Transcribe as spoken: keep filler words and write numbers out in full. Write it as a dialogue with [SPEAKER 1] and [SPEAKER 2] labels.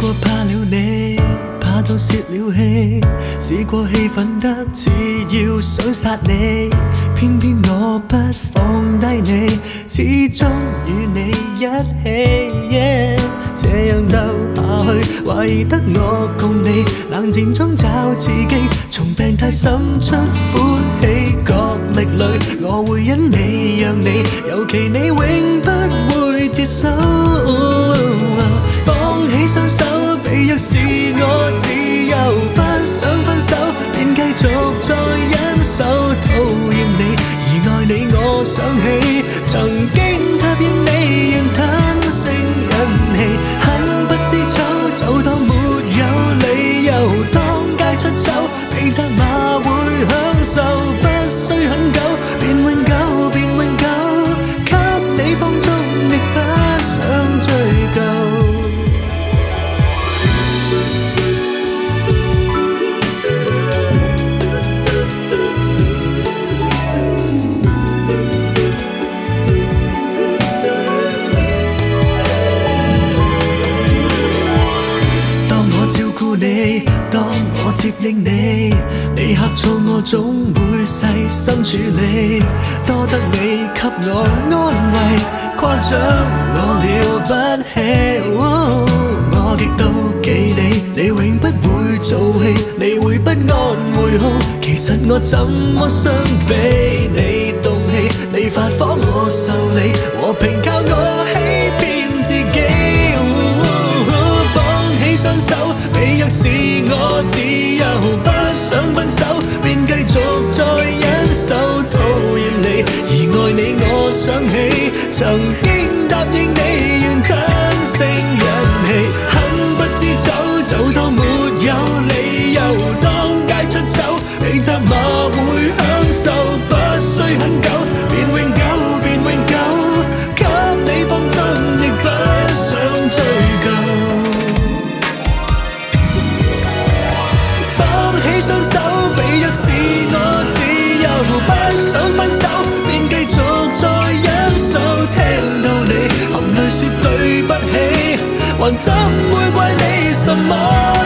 [SPEAKER 1] 我怕了你，怕到泄了氣，試過氣憤得似要想殺你，偏偏我不放低你，始終與你一起。Yeah, 這樣鬥下去，懷疑得我共你冷戰中找刺激，從病態滲出歡喜角力裏，我會因你讓你，尤其你永不會接手。放起雙手，被若是我自由，不想分手，便繼續再忍受。討厭你，而愛你，我想起曾經答應你，讓吞聲忍氣，很不知醜，就當沒有理由，當街出醜，被責罵會享受，不需很久，便永久，便永久，給你放縱，亦不想追究。你當我接應你，你呷醋我總會細心處理，多得你給我安慰，誇張我了不起。哦、我極妒忌你，你永不會做戲，你會不安會好，其實我怎麼相比你動氣，你發火我受理，和平靠我欺騙自己。雙手，你若是我自由，不想分手，便繼續再忍受。討厭你，而愛你，我想起曾經答應你，願吞聲忍氣，很不知醜，就當沒有理由，當街出醜，被責罵會享受，不需很久，便永久，便永久，給你放縱，亦不想追究。雙手，被若是我自由，不想分手，便繼續再忍受。聽到你含淚說對不起，還怎會怪你什麼？